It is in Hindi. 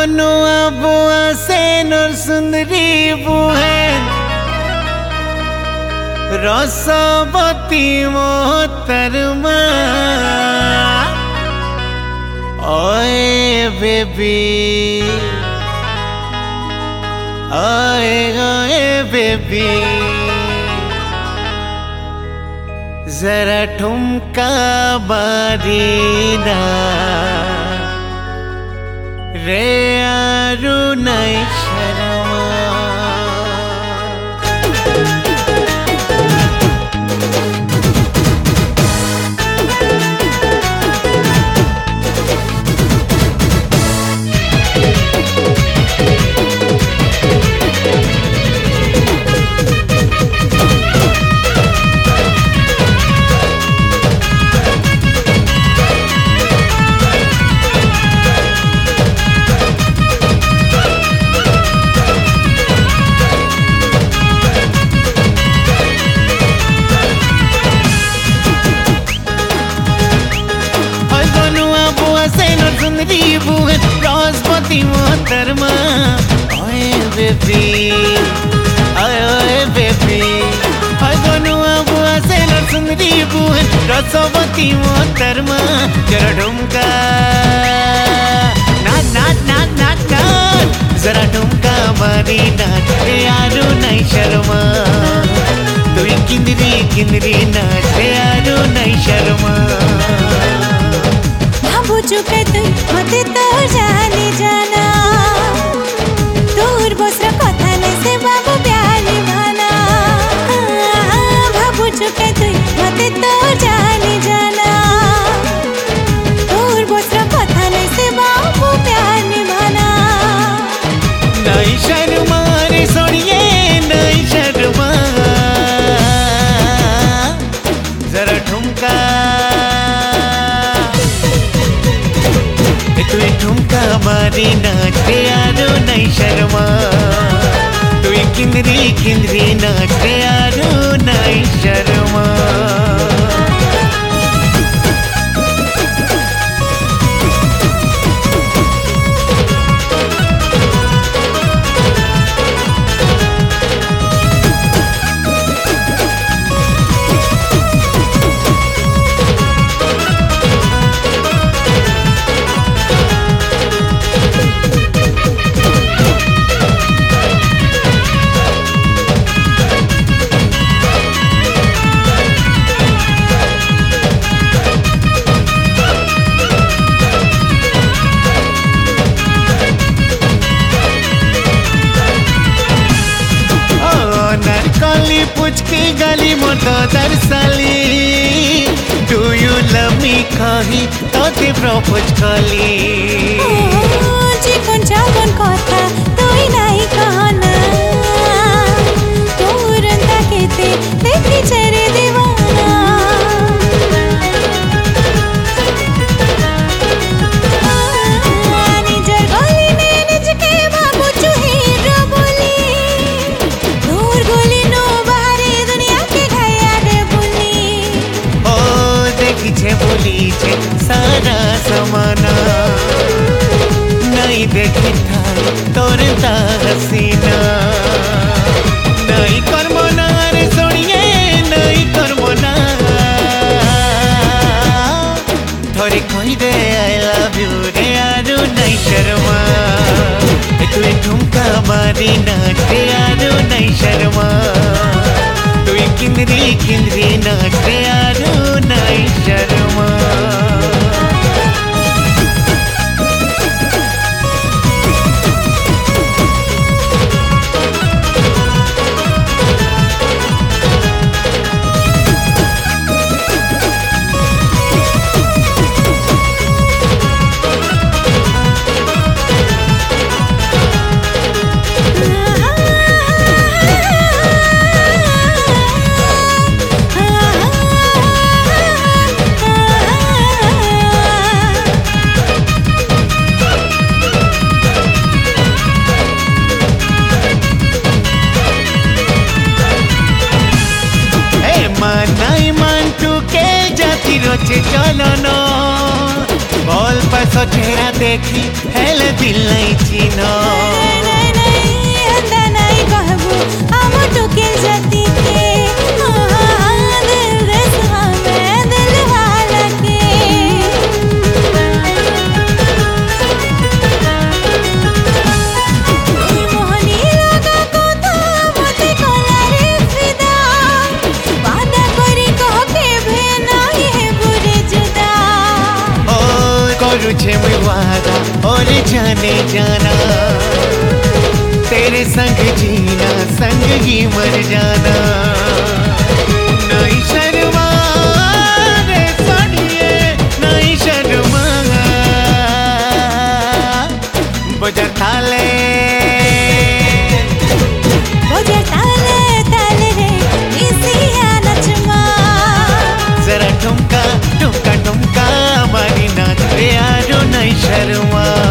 गनुआ बुआ सेनर सुंदरी बुहेन रसवती मोहतरमा ओए बेबी ओए ओए बेबी जरा ठुमका बारीना रे आरु नहीं शर्मा रसवती मोहतरमा ओए बेबी ओए बेबी गनुआ बुआ सेनर सुंदरी बुहेन रसवती मोहतरमा जरा ठुमका नाच नाच नाच नाच नाच जरा ठुमका मारी नाच रे आरु नहीं शर्मा तू किंदरी किंदरी नाच रे आरु नहीं शर्मा बुझुके तुई मते तो जानी जाना दूर बसर कथा ने से बाबू प्यारी भाना भाबु चुके तुई मते तो जानी जाना दूर बसर कथा ने से बाबू प्यारी भाना नहीं शर्मा रे सोनिए नहीं शर्मा जरा ठुमका ठुमका मारी नाच रे आरु नहीं शर्मा तू किंदरी किंदरी नाच रे आरु नहीं शर्मा पुचकी गली मोटो दरसाली डू यू लव मी कही तो ते प्रपोज कली जीवन जावन कथा तुई नहीं कहना तुरंत केते देखी चेरे दीवाना निजर गली ने निज के बाबू चुही रो बोली दूर गोली नो बोली छे सारा समाना नहीं देखी था तोर हसीना नहीं करमो ना रे सोनिए नहीं करमो ना थोड़ी कोई दे आई लव यू रे आरु नहीं शर्मा तू ठुमका मारी नाच रे आरु नहीं शर्मा तू किंदरी किंदरी नाच रे आरु नहीं शर्मा रोचे चलो नो बॉल पर सो चेहरा देखी हेले दिल नहीं चिन्ह नहीं नहीं हंदा नहीं कहबू हम टोके जाती के दिल रस हमें दिल वाला के मोहनी लगा को तो मते कोला रे फिदा वादा करी कह के भे नहीं बुरे जुदा ओ करू छे मैं वादा और जाने जाना तेरे संग जीना संग ही मर जाना नहीं शर्मा रे सोनिए नहीं शर्मा बजा ताले ताले रे इसिया नचमा जरा ठुमका ठुमका ठुमका हमारी नाच रे यारो नहीं शर्मा